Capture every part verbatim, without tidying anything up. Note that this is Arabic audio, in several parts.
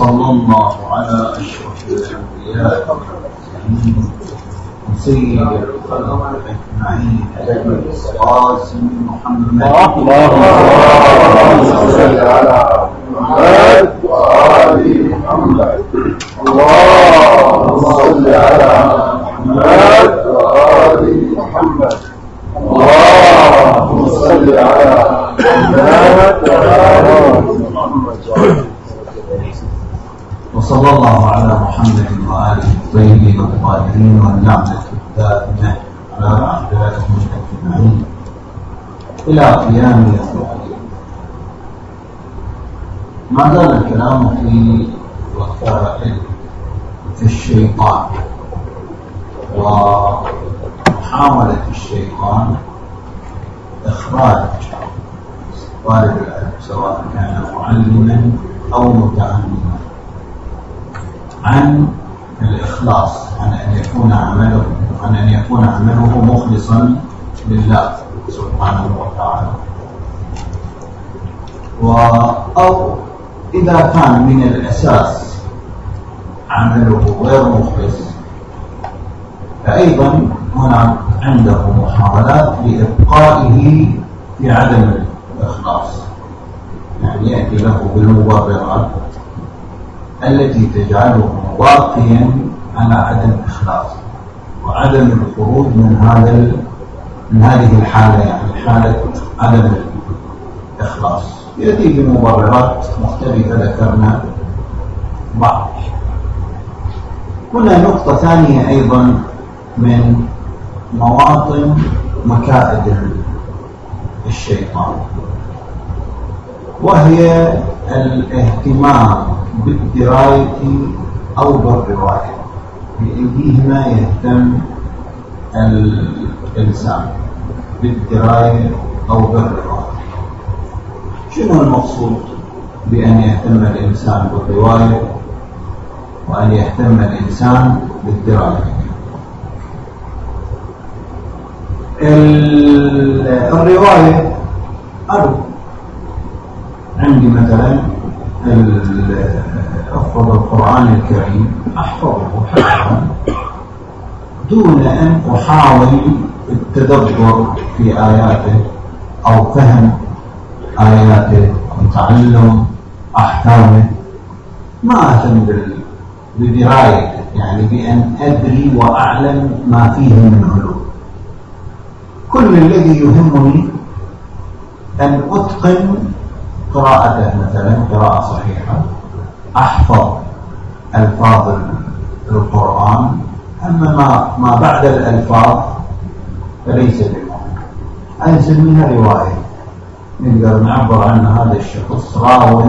وصلى الله على أشرف الأنبياء والمرسلين سيد الخلق أجمعين قاسم محمد اللهم صل على محمد وآل محمد. اللهم صل على محمد وآل محمد. اللهم صل على محمد وآل محمد. وصلى الله على محمد وآله الطيبين الطاهرين والنعمة الدائمة على أعدائهم أجمعين إلى قيام يوم الدين. ما زال الكلام في وسائل في الشيطان ومحاولة الشيطان إخراج طالب العلم سواء كان معلما أو متعلما عن الإخلاص، عن أن يكون عمله عن أن يكون عمله مخلصا لله سبحانه وتعالى، أو إذا كان من الأساس عمله غير مخلص فأيضا هنا عنده محاولات لإبقائه في عدم الإخلاص، يعني يأتي له بالمبررات التي تجعله واقيا على عدم الإخلاص وعدم الخروج من هذا من هذه الحالة، يعني حالة عدم الإخلاص. يأتي بمبررات مختلفة ذكرنا بعض. هنا نقطة ثانية أيضا من مواطن مكائد الشيطان، وهي الاهتمام بالدراية أو بالرواية، بأيديهما يهتم الإنسان بالدراية أو بالرواية. شنو المقصود بأن يهتم الإنسان بالرواية وأن يهتم الإنسان بالدراية؟ الرواية أرد عندي مثلا أحفظ القرآن الكريم أحفظه حفظا دون أن أحاول التدبر في آياته أو فهم آياته أو تعلم أحكامه، ما أهتم بدرايته، يعني بأن أدري وأعلم ما فيه من علوم. كل الذي يهمني أن أتقن قراءته، مثلا قراءة صحيحة، أحفظ ألفاظ القرآن، أما ما, ما بعد الألفاظ فليس بمهم. هذه نسميها رواية، نقدر نعبر عن هذا الشخص راو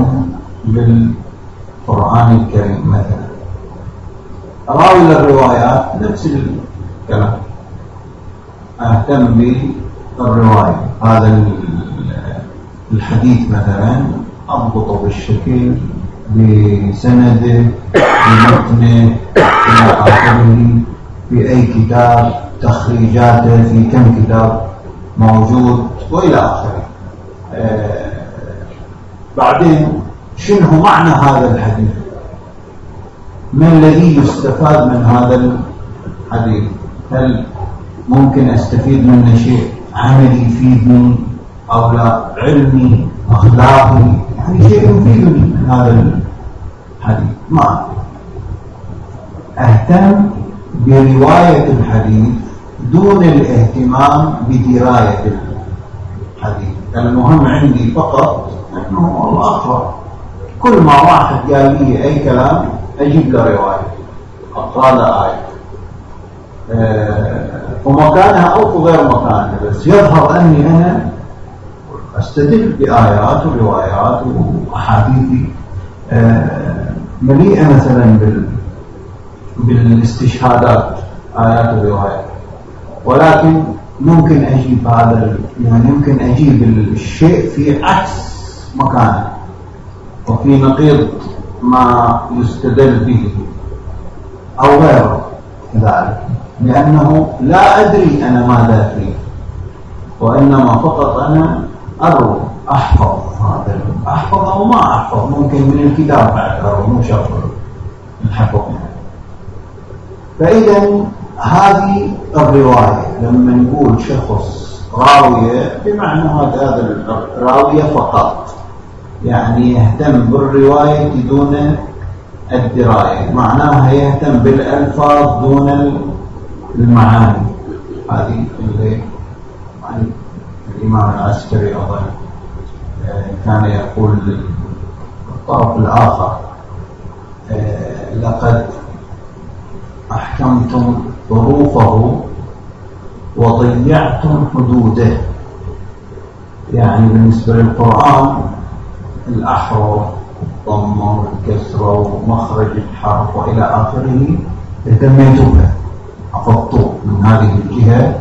بالقرآن الكريم مثلا. راوي للروايات نفس الكلام، أهتم بالرواية. هذا الحديث مثلا أضبطه بالشكل بسنده بمتنه إلى آخره، في أي كتاب، تخريجاته في كم كتاب موجود وإلى آخره. آه بعدين شنو معنى هذا الحديث؟ ما الذي يستفاد من هذا الحديث؟ هل ممكن أستفيد منه شيء عملي يفيدني أو لا، علمي أخلاقي، يعني شيء يفيدني من هذا الحديث؟ ما أهتم برواية الحديث دون الاهتمام بدراية الحديث. المهم عندي فقط أنه الله أقرأ. كل ما واحد قال لي أي كلام أجيب له رواية، أقرأ له آية أه ومكانها أو في غير مكانها، بس يظهر أني أنا أستدل بآيات وروايات وأحاديث أه مليئة مثلا بال بالاستشهادات، آيات وروايات، ولكن ممكن أجيب هذا، يعني يمكن أجيب الشيء في عكس مكانه وفي نقيض ما يستدل به أو غيره ذلك، لأنه لا أدري أنا ماذا فيه، وإنما فقط أنا أروي أحفظ هذا أحفظ أو ما أحفظ، ممكن من الكتاب بعد أو مو شرط الحفظ. فإذا هذه الرواية لما نقول شخص راوية بمعنى هذا الراوية فقط، يعني يهتم بالرواية دون الدراية، معناها يهتم بالألفاظ دون المعاني. هذه اللي يعني الإمام العسكري أظن كان يقول للطرف الآخر لقد أحكمتم ظروفه وضيعتم حدوده. يعني بالنسبة للقرآن الأحرف الضمة والكسرة ومخرج الحرف وإلى آخره اهتميتوا به، حفظتوه من هذه الجهة،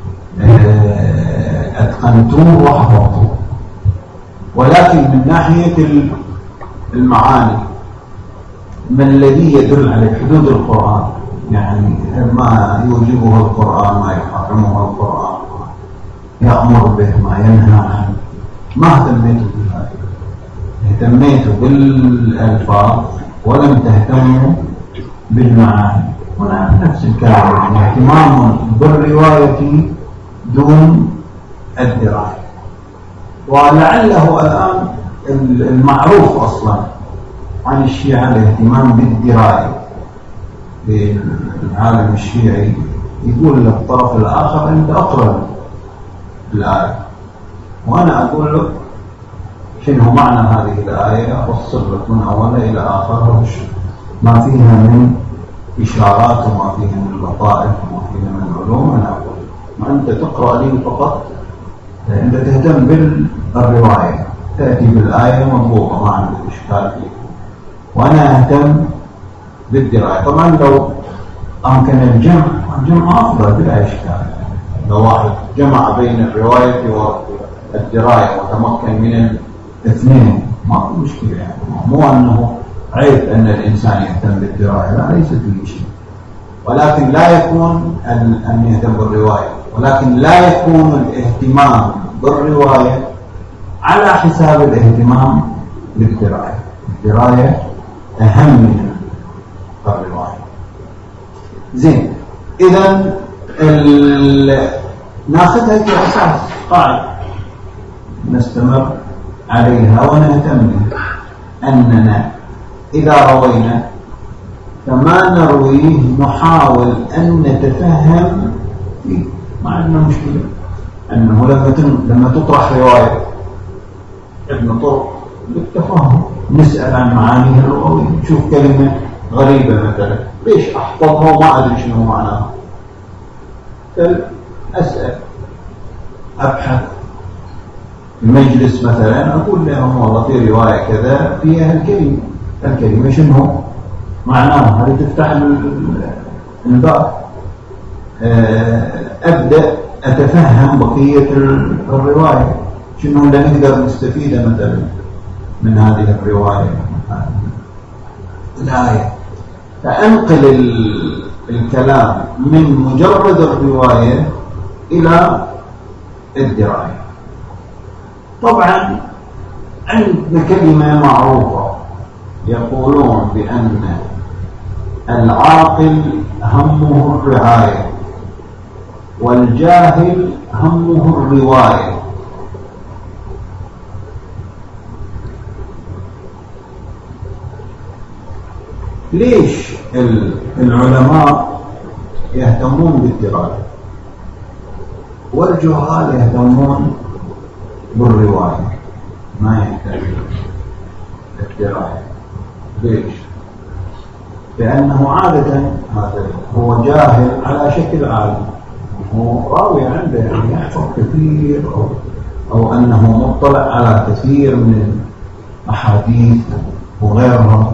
أتقنتوه وحفظتوه. ولكن من ناحية المعاني ما الذي يدل على حدود القرآن، يعني ما يوجبه القرآن، ما يحرمه القرآن، يأمر به، ما ينهى عنه، ما اهتميتوا بهذا. اهتميتوا بالألفاظ ولم تهتموا بالمعاني. هنا نفس الكلام، يعني اهتمام بالرواية دون الدراية. ولعله الآن المعروف أصلا عن الشيعة الاهتمام بالدراية في العالم الشيعي، يقول للطرف الآخر أنت أقرأ الآية، وأنا أقول لك شنو معنى هذه الآية، أفصل لك من أولها إلى آخرها ما فيها من إشارات وما فيها من لطائف وما فيها من علوم. أنا أقول ما أنت تقرأ لي فقط، أنت تهتم بالرواية، تأتي بالآية مضبوطة ما عندك إشكال فيها، وأنا أهتم بالدراية. طبعا لو أمكن الجمع، الجمع أفضل بلا إشكال. لو واحد جمع بين الرواية والدراية وتمكن من الاثنين ما في مشكلة، يعني مو أنه عيب أن الإنسان يهتم بالدراية، لا ليس فيه شيء. ولكن لا يكون أن يهتم بالرواية، ولكن لا يكون الاهتمام بالرواية على حساب الاهتمام بالدراية. الدراية أهم من الرواية. زين، إذا ناخذها كأساس قاعدة نستمر عليها ونهتم بها، أننا إذا روينا فما نرويه نحاول أن نتفهم فيه. ما عندنا مشكلة أنه لما لما تطرح رواية ابن طرق بالتفاهم نسأل عن معانيها اللغوية، نشوف كلمة غريبة مثلا ليش أحفظها وما أدري شنو معناها، أسأل أبحث في مجلس مثلا، أقول لهم والله في رواية كذا فيها الكلمة الكلمة شنو معناها، هذه تفتح الباب. أبدأ أتفهم بقية الرواية شنو اللي نقدر نستفيده مثلا من هذه الرواية الآية، فأنقل الكلام من مجرد الرواية إلى الدراية. طبعا عندنا كلمة معروفة يقولون بأن العاقل همه الرعاية والجاهل همه الرواية. ليش العلماء يهتمون بالدراية والجهال يهتمون بالرواية ما يهتمون بالدراية؟ ليش؟ لأنه عادة هذا هو جاهل على شكل عالم، هو راوي عنده يعني يحفظ كثير أو, أو أنه مطلع على كثير من أحاديث وغيرها،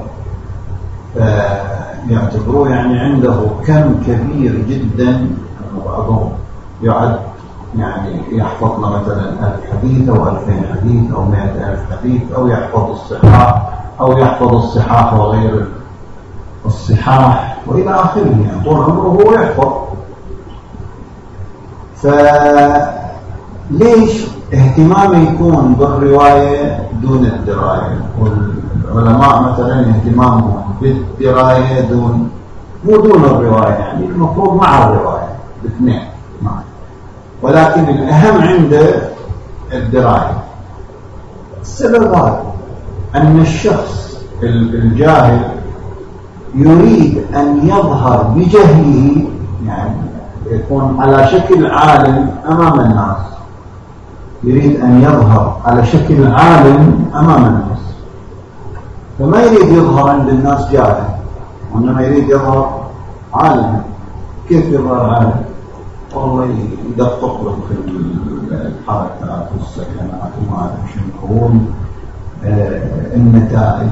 فيعتبروه يعني عنده كم كبير جدا. بعضهم يعد يعني يحفظ مثلا ألف حديث أو ألفين حديث أو مئة ألف حديث، أو يحفظ الصحاح أو يحفظ الصحاح وغير الصحاح وإلى آخره، يعني طول عمره هو يحفظ. فليش اهتمامه يكون بالرواية دون الدراية، والعلماء مثلا اهتمامهم بالدراية دون مو دون الرواية، يعني المفروض مع الرواية الاثنين معا، ولكن الأهم عنده الدراية. السبب هذا أن الشخص الجاهل يريد أن يظهر بجهله، يعني يكون على شكل عالم أمام الناس، يريد أن يظهر على شكل عالم أمام الناس، فما يريد يظهر عند الناس جاهل، وإنما يريد يظهر عالم. كيف يظهر عالم؟ والله يدقق له في الحركات والسكنات وما أدري شنو، النتائج،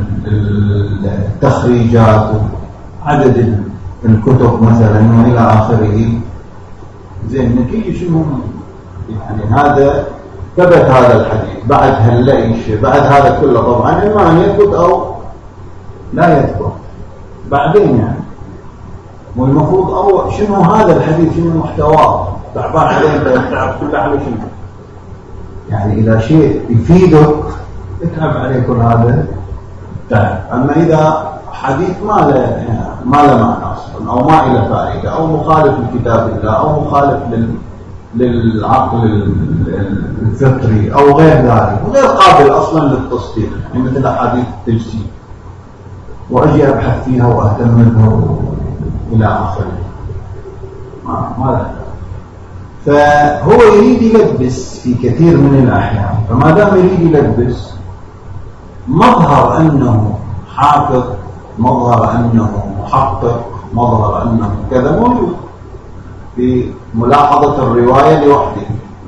التخريجات، عدد الكتب مثلا وإلى آخره. زين، النتيجة شنو؟ يعني هذا ثبت هذا الحديث بعد هالليش، بعد هذا كله طبعا إما أن يثبت أو لا يثبت بعدين يعني. والمفروض أو شنو هذا الحديث، شنو محتواه، تعبان عليه تعب كله على شنو يعني. إذا شيء يفيدك اتعب عليه كل هذا تعب. أما إذا حديث ما له يعني ما له معنى أصلا، أو ما له فائدة، أو مخالف لكتاب الله، أو مخالف لل للعقل الفطري أو غير ذلك، وغير قابل أصلا للتصديق، يعني مثل أحاديث التجسيد، وأجي أبحث فيها وأهتم بها إلى آخره، ما ما فهو يريد يلبس في كثير من الأحيان. فما دام يريد يلبس، مظهر أنه حافظ، مظهر أنه محقق، مظهر أنه كذا موجود في ملاحظة الرواية لوحده،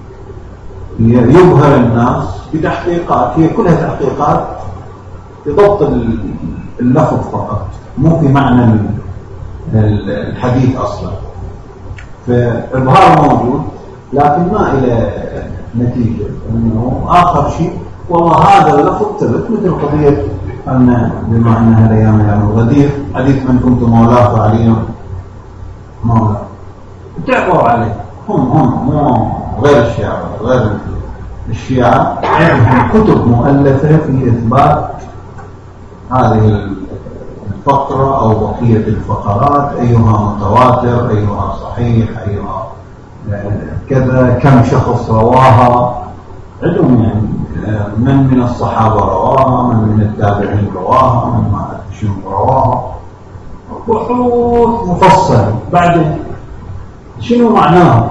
يبهر الناس بتحقيقات، هي كلها تحقيقات بضبط اللفظ فقط، مو في معنى الحديث أصلا. فإظهار موجود لكن ما إلى نتيجة، أنه آخر شيء والله هذا اللفظ ثبت، مثل قضية أن بما أنها الأيام يوم الغدير، حديث من كنت مولاه فعلي مولاه، تعبوا عليه هم هم مو غير الشيعة، غير الشيعة عندهم كتب مؤلفة في إثبات هذه الفقرة أو بقية الفقرات، أيها متواتر، أيها صحيح، أيها كذا، كم شخص رواها عندهم، يعني من من الصحابة رواها، من من التابعين رواها، من ما شنو رواها، بحوث مفصل. بعدين شنو معناه؟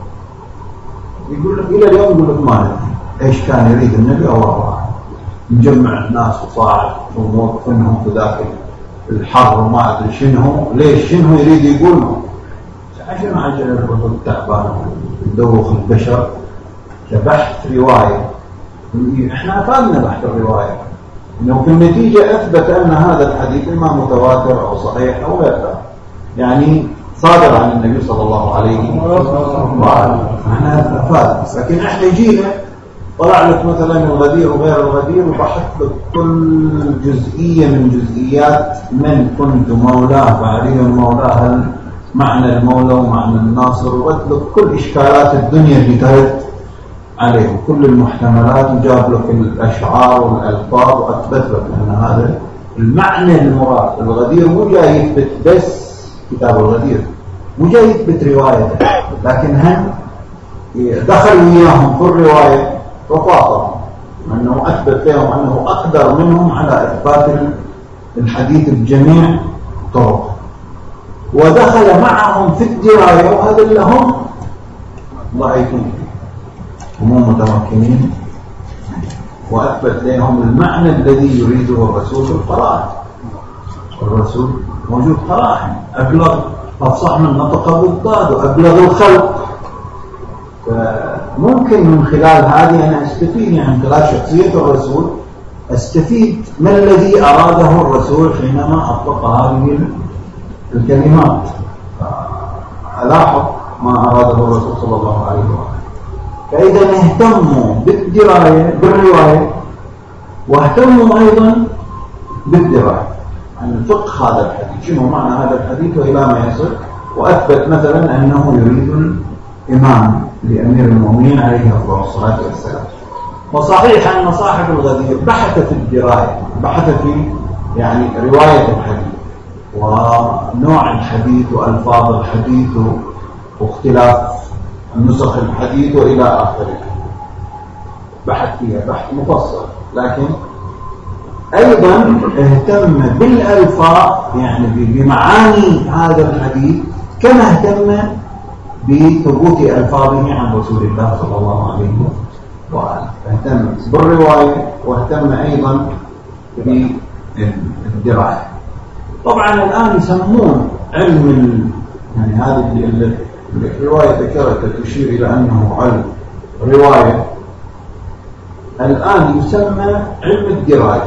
يقول لك إلى اليوم يقول لك ما ندري ايش كان يريد النبي أو الله، مجمع الناس وصاعد وموقفنهم في ذاك الحر وما أدري شنو، ليش شنو يريد يقوله، عشان عجل الرجل التعبان يدوخ البشر كبحث رواية. احنا أفادنا بحث الرواية، انه في النتيجة أثبت أن هذا الحديث إما متواتر أو صحيح أو غير ذلك، يعني صادر عن النبي صلى الله عليه وسلم. احنا أفاد، لكن احنا جينا طلع لك مثلا الغدير وغير الغدير، وبحث لك كل جزئية من جزئيات من كنت مولاه فعلي مولاه، معنى المولى ومعنى الناصر، ورد لك كل إشكالات الدنيا اللي ترد عليه، كل المحتملات، وجاب لك الأشعار والألفاظ، وأثبت لك أن هذا المعنى المراد. الغدير مو جاي يثبت بس كتاب الغدير، مو جاي يثبت روايته، لكن هم دخل وياهم في الرواية وفاطرهم، أنه أثبت لهم أنه أقدر منهم على إثبات الحديث بجميع طرقه، ودخل معهم في الدراية، وهذا اللي هم ضعيفين ومو متمكنين، وأثبت لهم المعنى الذي يريده الرسول في القرآن. الرسول موجود قرآن أبلغ، أفصح من نطق بالضاد، وأبلغ الخلق. فممكن من خلال هذه أنا أستفيد، يعني من خلال شخصية الرسول أستفيد ما الذي أراده الرسول حينما أطلق هذه الكلمات، ألاحظ ما أراده الرسول صلى الله عليه وسلم. فإذا اهتموا بالدراية بالرواية، واهتموا أيضا بالدراية عن فقه هذا الحديث، شنو معنى هذا الحديث وإلى ما يصل، وأثبت مثلا أنه يريد الإمام لأمير المؤمنين عليه أفضل الصلاة والسلام. وصحيح أن صاحب الغدير بحث في الدراية، بحث في يعني رواية الحديث ونوع الحديث وألفاظ الحديث واختلاف نسخ الحديث وإلى آخره، بحث فيها بحث مفصل، لكن أيضا اهتم بالألفاظ يعني بمعاني هذا الحديث كما اهتم بثبوت ألفاظه عن رسول الله صلى الله عليه وآله. اهتم بالرواية واهتم أيضا بالدراية. طبعا الآن يسمون علم يعني هذه الرواية ذكرت تشير إلى أنه علم رواية، الآن يسمى علم الدراية،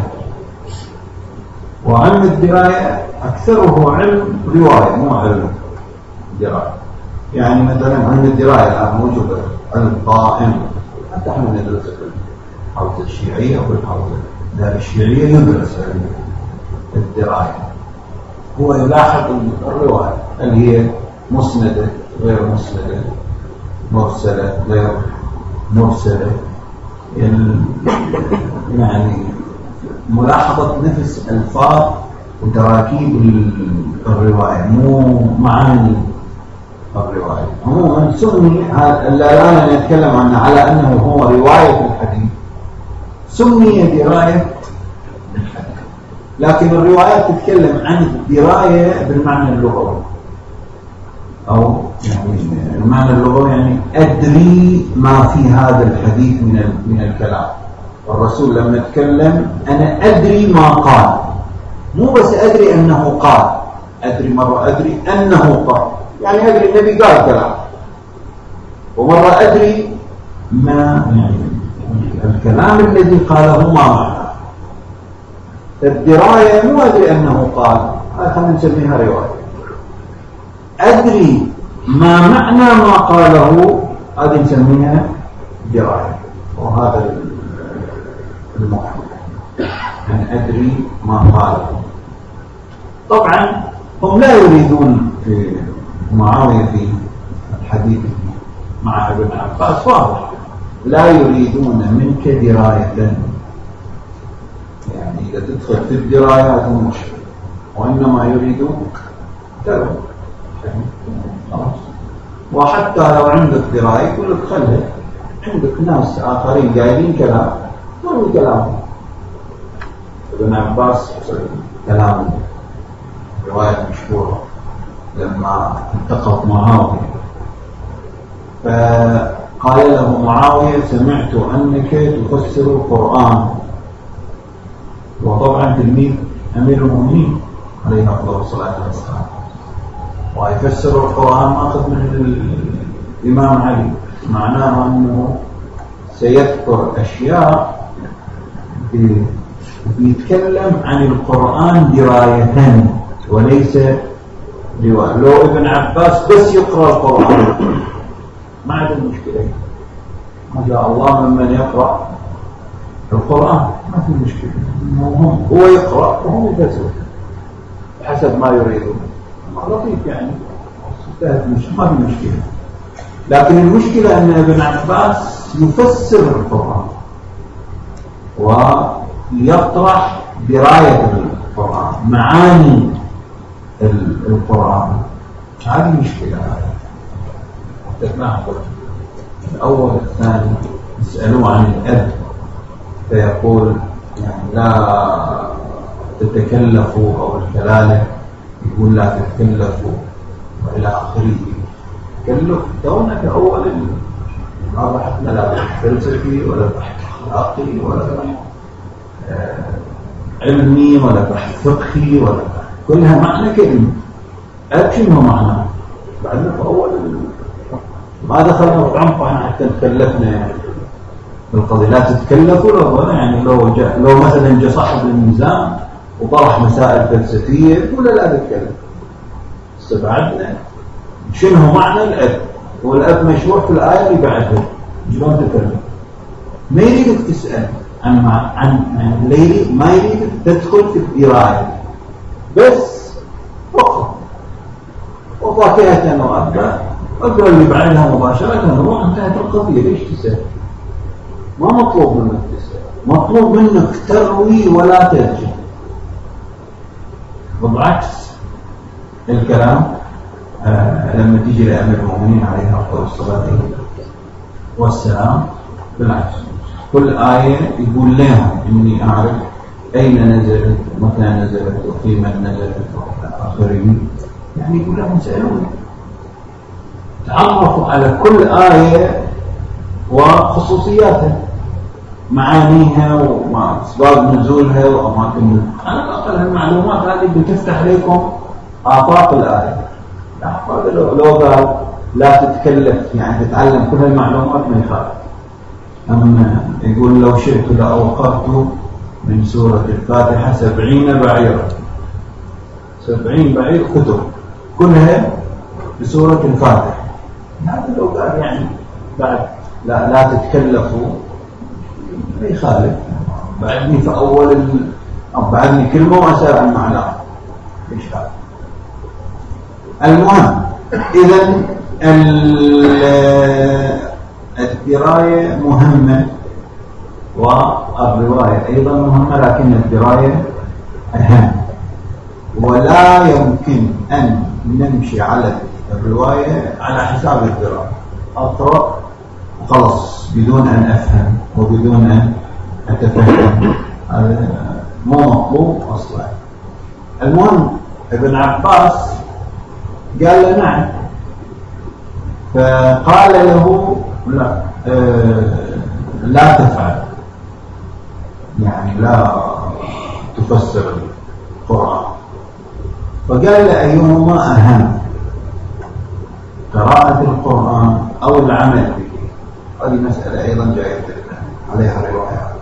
وعلم الدراية أكثره علم رواية مو علم دراية. يعني مثلا علم الدراية الآن موجود علم قائم، حتى احنا ندرس في الحوزة الشيعية أو الحوزة دار الشيعية يدرس علم الدراية، هو يلاحظ الرواية اللي هي مسندة غير مسندة، مرسلة غير مرسلة، يعني ملاحظة نفس ألفاظ وتراكيب الرواية مو معاني الرواية. عموما سمي الآن نتكلم عنه على أنه هو رواية الحديث، سمي دراية الحديث، لكن الروايات تتكلم عن الدراية بالمعنى اللغوي، أو يعني المعنى اللغوي يعني أدري ما في هذا الحديث من من الكلام. والرسول لما يتكلم أنا أدري ما قال، مو بس أدري أنه قال، أدري مرة أدري أنه قال، يعني أدري النبي قال كلام، ومرة أدري ما يعني الكلام الذي قاله ما معناه. الدراية مو أدري أنه قال، هذا خلينا نسميها رواية. أدري ما معنى ما قاله، هذه نسميها دراية. وهذا المعنى أن أدري ما قاله. طبعا هم لا يريدون في معاوية في الحديث مع ابن عباس واضح، لا يريدون منك دراية، يعني إذا تدخل في الدراية هذا مشكلة، وإنما يريدون تلو. وحتى لو عندك دراية يقول لك خلها، عندك ناس آخرين قايلين كلام مو كلامه. ابن عباس كلامه رواية مشهورة لما التقط معاوية فقال له معاوية سمعت أنك تفسر القرآن، وطبعا تلميذ أمير المؤمنين عليه أفضل الصلاة والسلام، ويفسر القرآن ماخذ من الإمام علي، معناه أنه سيذكر أشياء بيتكلم عن القرآن دراية وليس رواية. لو ابن عباس بس يقرأ القرآن ما عنده مشكلة، ما شاء الله ممن يقرأ القرآن ما في مشكلة، هو يقرأ وهم يفسر حسب ما يريدون، لطيف يعني ما في مشكلة. لكن المشكلة أن ابن عباس يفسر القرآن ويطرح دراية القرآن، معاني القرآن، هذه مشكلة. تسمع الأول الثاني يسألوا عن الأب فيقول يعني لا تتكلفوا، أو الكلالة يقول لا تتكلفوا وإلى آخره. تكلف دونك أول ما بحثنا لا بحث فلسفي ولا بحث أخلاقي ولا بحث آه علمي ولا بحث فقهي ولا بحث. كلها معنى كلمة أب شنو معنى بعدنا في أول ما دخلنا في عمق حتى تكلفنا يعني بالقضية. لا تتكلفوا لو يعني لو جاء لو مثلا جاء صاحب الميزان وطرح مسائل فلسفية يقول لا تتكلم، استبعدنا شنو معنى الأب، والأب مشروع في الآية اللي بعدها شلون تتكلم. ما يريدك تسأل عن عن عن ما يريدك تدخل في الدراية بس فقط. وفاكهة وأبا اقرأ اللي بعدها مباشرة روح انتهت القضية. ليش تسأل؟ ما مطلوب منك تسأل، مطلوب منك تروي ولا ترجع. وبالعكس الكلام آه لما تيجي لأمير المؤمنين عليه أفضل الصلاة والسلام بالعكس كل آية يقول لهم إني أعرف أين نزلت ومتى نزلت وفي من نزلت وإلى آخره. يعني يقول لهم سألوني، تعرفوا على كل آية وخصوصياتها، معانيها وأسباب نزولها وأماكن. على الأقل المعلومات هذه بتفتح عليكم آفاق الآية. لو قال لا تتكلف يعني تتعلم كل المعلومات ما يخالف. أما يقول لو شئت لأوقفت من سورة الفاتحة سبعين بعيرا، سبعين بعير كتب كلها بسورة الفاتحة. هذا لو قال يعني بعد لا لا تتكلفوا ما يخالف. بعدني في أول ال... أو بعدني كلمة وأسأل عن معناها إيش هذا. المهم إذن الدراية مهمة والرواية أيضا مهمة، لكن الدراية أهم. ولا يمكن أن نمشي على الرواية على حساب الدراية. أقرأ خلص بدون أن أفهم وبدون أن أتفهم، هذا مو مطلوب أصلا. المهم ابن عباس قال له نعم، فقال له لا آه لا تفعل، يعني لا تفسر القرآن. فقال له أيهما أهم، قراءة القرآن أو العمل به؟ هذه مسألة أيضا جاية عليها روايات.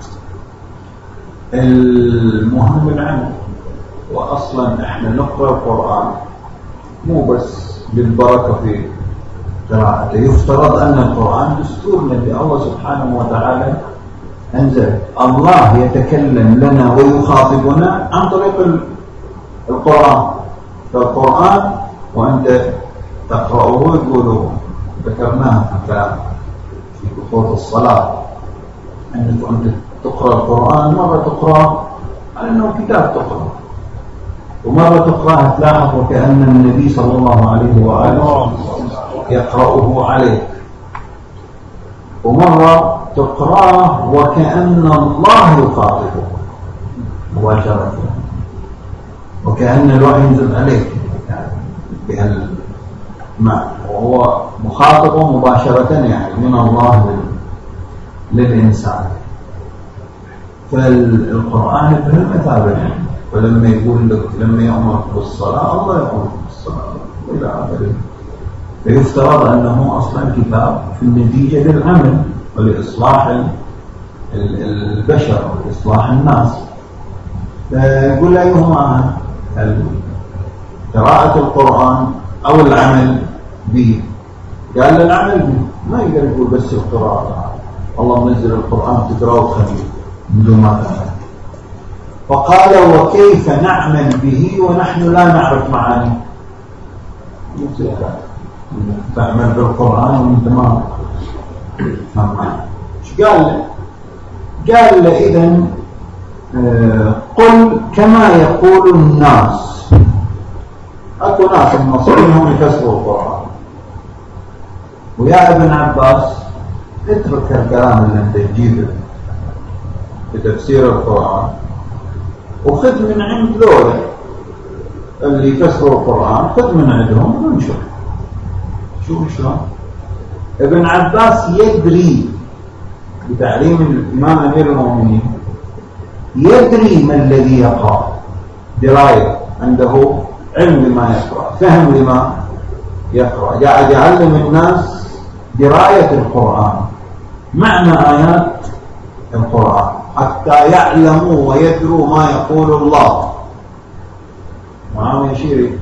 المهم العمل، وأصلا احنا نقرأ القرآن مو بس للبركة في قراءته، يفترض أن القرآن دستور الذي الله سبحانه وتعالى أنزل. الله يتكلم لنا ويخاطبنا عن طريق القرآن. فالقرآن وأنت تقرأه يقولوا ذكرناها في الكلام في خطوط الصلاة، أنك أنت تقرأ القرآن مرة تقرأ على أنه كتاب تقرأ، ومرة تقرأها تلاحظ وكأن النبي صلى الله عليه وآله يقرأه عليك، ومرة تقرأه وكأن الله يخاطبه مباشرة، وكأن الوحي ينزل عليك بهالمعنى، وهو مخاطبه مباشرة يعني من الله للإنسان. فالقرآن بهالمثابة يعني. ولما يقول لك لما يأمرك بالصلاة الله يأمرك بالصلاة إلى آخره. فيفترض أنه أصلا كتاب في النتيجة للعمل ولإصلاح البشر وإصلاح الناس. فيقول أيهما قراءة القرآن أو العمل به؟ قال العمل به، ما يقدر يقول بس القراءة. الله منزل القرآن تقرأه خفيف من دون ما تفهم. فقال وكيف نعمل به ونحن لا نعرف معانيه؟ تعمل بالقرآن وانت ما تفهم معانيه. ايش قال له؟ قال له إذن آه قل كما يقول الناس. اكو ناس المصريين هم يفسروا القرآن، ويا ابن عباس اترك الكلام اللي انت تجيبه في تفسير القرآن وخذ من عند ذولا اللي يفسروا القرآن، خذ من عندهم وانشر. شوف شلون ابن عباس يدري بتعليم الإمام أمير المؤمنين، يدري ما الذي يقرأ، دراية عنده علم لما يقرأ، فهم لما يقرأ، قاعد يعلم الناس دراية القرآن، معنى آيات القرآن، حتى يعلموا ويدروا ما يقول الله. معاهم يشير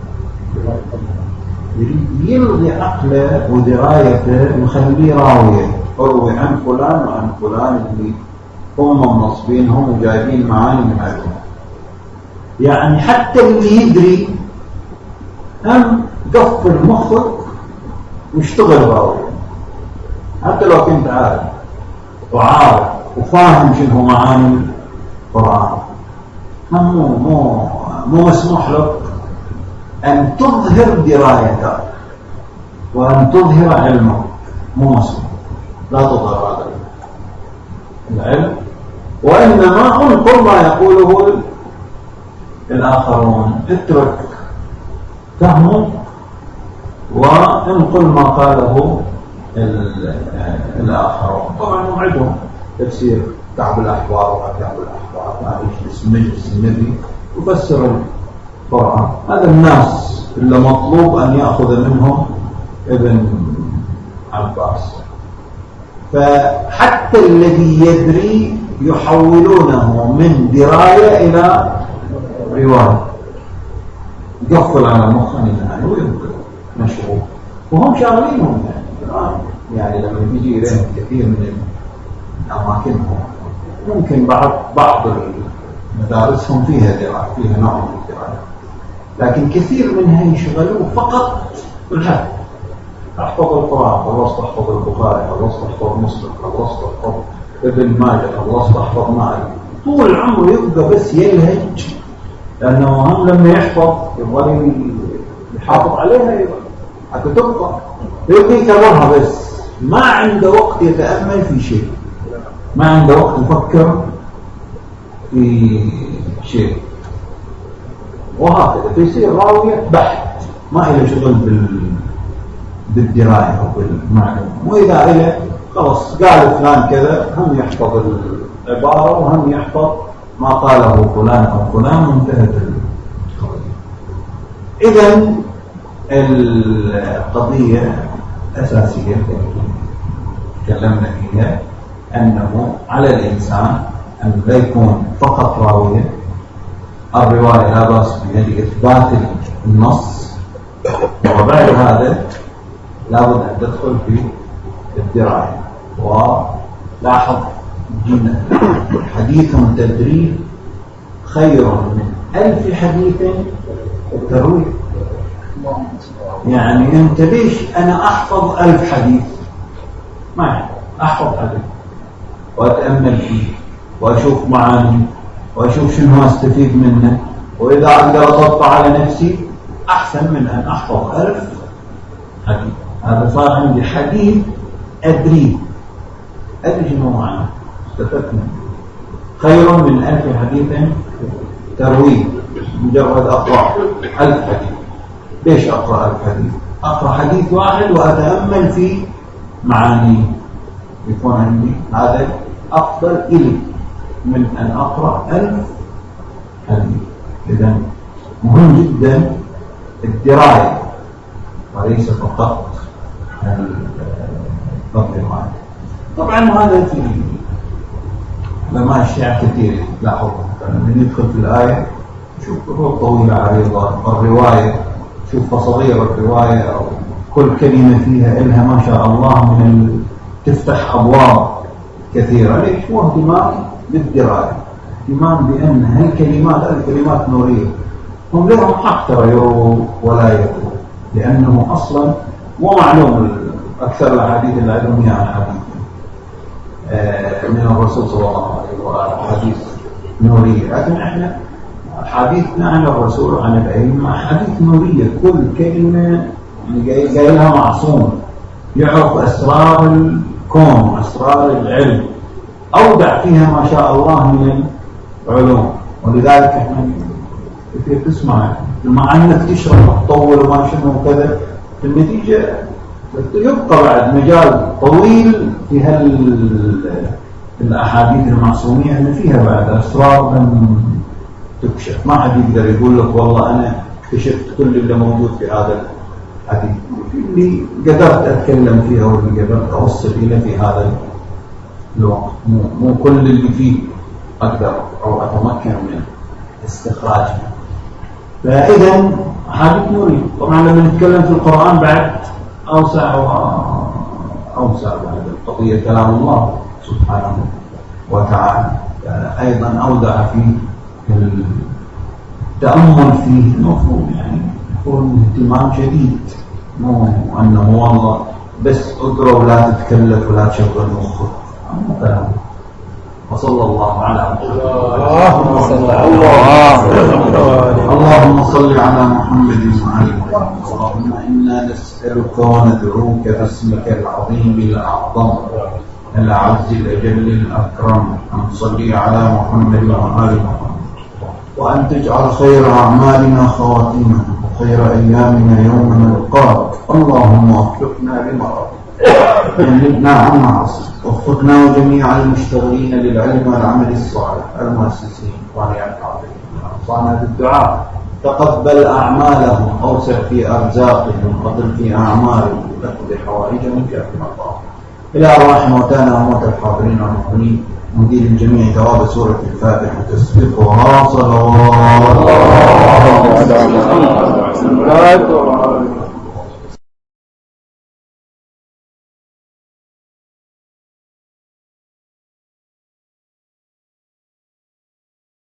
يلغي عقله ودرايته ويخليه راوية، اروي عن فلان وعن فلان اللي هم منصبين هم وجايبين معاني من عندهم. يعني حتى اللي يدري هم قفل مخك واشتغل راوي حتى لو كنت عارف وعارف وفاهم شنو معاني القرآن، مو مو مو مسموح لك أن تظهر درايتك وأن تظهر علمك، مو مسموح، لا تظهر هذا العلم، وإنما انقل ما يقوله الآخرون، اترك فهمه وانقل ما قاله الآخرون. طبعا عندهم تفسير كعب الأحبار وكعب الأحبار ما يجلس مجلس النبي يفسر القرآن، هذا الناس اللي مطلوب أن يأخذ منهم ابن عباس. فحتى الذي يدري يحولونه من دراية إلى رواية، يقفل على مخه يعني ويبقى مشغول وهم شاغلينهم يعني. يعني لما يجي إليهم كثير من أماكنهم ممكن بعض بعض مدارسهم فيها دراية، فيها نوع من الدراية، لكن كثير منها يشغلوه فقط بالحفظ. احفظ القرآن، خلصت احفظ البخاري، خلصت احفظ مسلم، خلصت احفظ ابن ماجه، خلصت احفظ معي، طول عمره يبقى بس يلهج، لأنه هم لما يحفظ يبغى يحافظ عليها حتى تبقى، يبغى يكررها بس ما عنده وقت يتأمل في شيء، ما عنده وقت يفكر في شيء، وهكذا فيصير راوية بحث ما إلى شغل بال بالدراية أو بالمعلومة. وإذا إلى خلاص قال فلان كذا هم يحفظ العبارة وهم يحفظ ما قاله فلان أو فلان وانتهت القضية. إذن القضية أساسية تكلمنا فيها أنه على الإنسان أن لا يكون فقط راوية. الرواية لا بأس بها لإثبات النص، وبعد هذا لابد أن تدخل في الدراية. ولاحظ جدا حديث تدريب خير من ألف حديث الترويج. يعني أنت ليش أنا أحفظ ألف حديث؟ ما يعني أحفظ حديث وأتأمل فيه وأشوف معاني وأشوف شنو أستفيد منه، وإذا أقدر أطبق على نفسي أحسن من أن أحفظ ألف حديث. هذا صار عندي حديث أدري أدري شنو معناه، استفدت منه خير من ألف حديث ترويج. مجرد أقرأ ألف حديث، ليش أقرأ ألف حديث؟ أقرأ حديث واحد وأتأمل في معانيه، يكون عندي هذا أفضل إلي من أن أقرأ ألف حديث. إذن مهم جدا الدراية وليس فقط الرواية. طبعا هذا في لما الشيعة كثير لاحظوا لما ندخل في الآية شوف الروح طويلة عريضة، الرواية شوف فصلية الرواية أو كل كلمة فيها إلها ما شاء الله من تفتح أبواب كثيرة. ليش؟ هو اهتمام بالدراية، اهتمام بأن هالكلمات الكلمات نورية، هم لهم حق ترى يروا ولا يروا، لأنه أصلا مو معلوم أكثر الأحاديث اللي عندهم هي عن حديث من الرسول صلى الله عليه وآله، حديث نورية. لكن احنا حديثنا عن الرسول وعن الأئمة حديث نورية، كل كلمة جاي لها معصوم، يعرف أسرار الكون، أسرار العلم، أودع فيها ما شاء الله من العلوم. ولذلك احنا كثير تسمع مع أنك تشرح وتطول وما شنو وكذا، في النتيجة يبقى بعد مجال طويل في هالأحاديث المعصومية اللي فيها بعد أسرار لم تكشف. ما حد يقدر يقول لك والله أنا اكتشفت كل اللي موجود في هذا الحديث، اللي قدرت أتكلم فيها واللي قدرت أوصل إليه في هذا الوقت. مو, مو كل اللي فيه أقدر أو أتمكن من استخراجه. فإذا حديث نوري. طبعا لما نتكلم في القرآن بعد أوسع وأوسع بعد القضية كلام الله سبحانه وتعالى، أيضا أودع فيه التأمل فيه المفروض يعني يكون اهتمام شديد مو أنه والله بس اقرأ ولا تتكلف ولا تشغل مخك، مو كلام. وصلى الله على محمد. اللهم صل على اللهم صل على محمد وعلى محمد. اللهم إنا نسألك وندعوك باسمك العظيم الأعظم العز الأجل الأكرم أن تصلي على محمد وعلى محمد، وأن تجعل خير أعمالنا خواتمها وخير أيامنا يوم نلقاك. اللهم وفقنا لمرض جنبنا عن معصيك، وفقنا وجميع المشتغلين للعلم والعمل الصالح، المؤسسين وعلى الحاضرين أوصانا بالدعاء. تقبل أعمالهم، أوسع في أرزاقهم، وقل في أعمالهم، تقضي حوائجهم كافٍ الله. إلى أرواح موتانا وموتى الحاضرين والمؤمنين، مدير الجميع ثواب سورة الفاتحة تسبقها صلوات